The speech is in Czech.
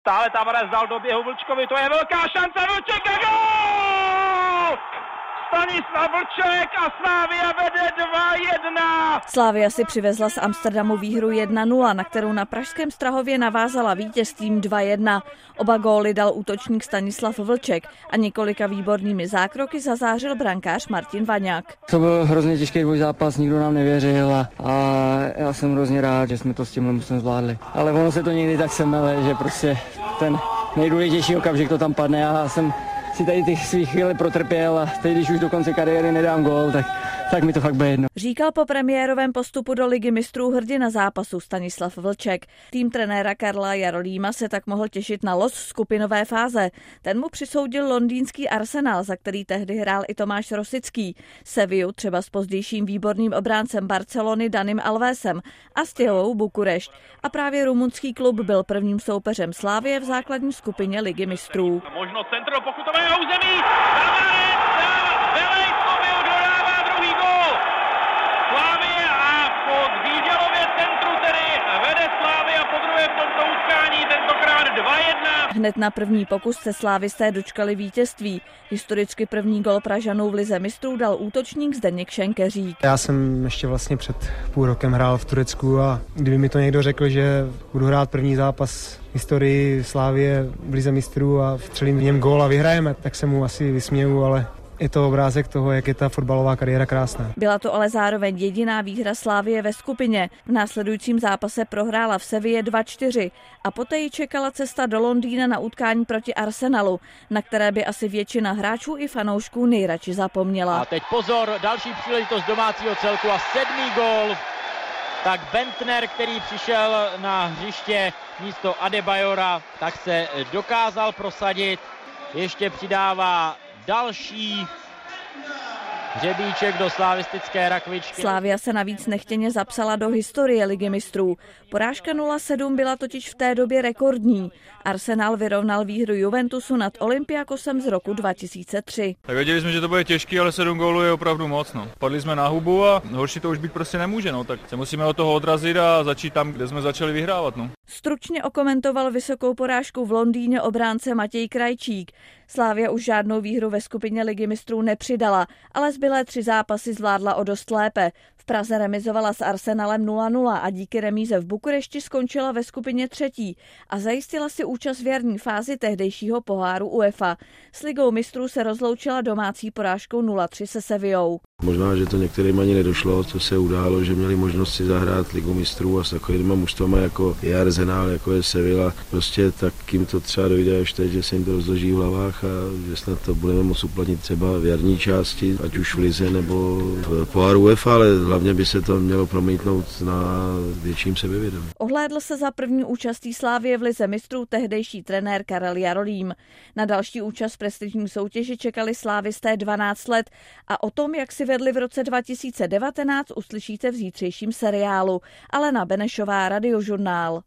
Stále Tavares dal do běhu Vlčkovi, to je velká šance, Vlček a gól! Stanislav Vlček a Slavia vede 2-1. Slavia si přivezla z Amsterdamu výhru 1-0, na kterou na pražském Strahově navázala vítězstvím 2-1. Oba góly dal útočník Stanislav Vlček a několika výbornými zákroky zazářil brankář Martin Vaňák. To byl hrozně těžký dvojzápas, nikdo nám nevěřil a já jsem hrozně rád, že jsme to s tímhle musím zvládli. Ale ono se to někdy tak semele, že prostě ten nejdůležitější okamžik to tam padne. Já jsem si tady ty svých chvíle protrpěl a teď, když už do konce kariéry nedám gól, tak mi to fakt bude jedno. Říkal po premiérovém postupu do Ligy mistrů hrdina zápasu Stanislav Vlček. Tým trenéra Karla Jarolíma se tak mohl těšit na los skupinové fáze. Ten mu přisoudil londýnský Arsenal, za který tehdy hrál i Tomáš Rosický. Sevillu třeba s pozdějším výborným obráncem Barcelony Danim Alvesem a Steaua Bukurešť. A právě rumunský klub byl prvním soupeřem Slavie v základní skupině Ligy mistrů. Možnost centru do pokutového území. Slavie a po Výdělově centru tedy vede Slavia podruhé v tomto utkání, tentokrát 2-1. Hned na první pokus se slávisté dočkali vítězství. Historicky první gol Pražanů v Lize mistrů dal útočník Zdeněk Šenkeřík. Já jsem ještě vlastně před půl rokem hrál v Turecku a kdyby mi to někdo řekl, že budu hrát první zápas v historii Slavie v Lize mistrů a vstřelím v něm gól a vyhrajeme, tak se mu asi vysměju, ale je to obrázek toho, jak je ta fotbalová kariéra krásná. Byla to ale zároveň jediná výhra Slavie ve skupině. V následujícím zápase prohrála v Seville 2-4 a poté ji čekala cesta do Londýna na utkání proti Arsenalu, na které by asi většina hráčů i fanoušků nejradši zapomněla. A teď pozor, další příležitost domácího celku a 7. gól. Tak Bentner, který přišel na hřiště místo Adebayora, tak se dokázal prosadit. Ještě přidává další hřebíček do slavistické rakvičky. Slavia se navíc nechtěně zapsala do historie Ligy mistrů. Porážka 0-7 byla totiž v té době rekordní. Arsenal vyrovnal výhru Juventusu nad Olympiakosem z roku 2003. Tak věděli jsme, že to bude těžký, ale 7 gólů je opravdu moc. Padli jsme na hubu a horší to už být prostě nemůže. Tak se musíme od toho odrazit a začít tam, kde jsme začali vyhrávat. Stručně okomentoval vysokou porážku v Londýně obránce Matěj Krajčík. Slavia už žádnou výhru ve skupině Ligy mistrů nepřidala, ale zbylé 3 zápasy zvládla o dost lépe. V Praze remizovala s Arsenalem 0-0 a díky remíze v Bukurešti skončila ve skupině 3. a zajistila si účast v jarní fázi tehdejšího poháru UEFA. S Ligou mistrů se rozloučila domácí porážkou 0-3 se Sevillou. Možná, že to některým ani nedošlo, co se událo, že měli možnost si zahrát Ligu mistrů a s takovýma mužstvama jako je Arsenal, jako je Sevilla. Prostě tak jim to třeba dojde až teď, že se jim to rozloží v hlavách a že snad to budeme moct uplatnit třeba v jarní části, ať už v Lize nebo v poháru UEFA, ale hlavně by se to mělo promítnout na větším sebevědomí. Ohlédl se za první účastí Slavie v Lize mistrů tehdejší trenér Karel Jarolím. Na další účast v prestižní soutěži čekali slávisté 12 let a o tom, jak si vedli v roce 2019, uslyšíte v zítřejším seriálu. Alena Benešová, Radiožurnál.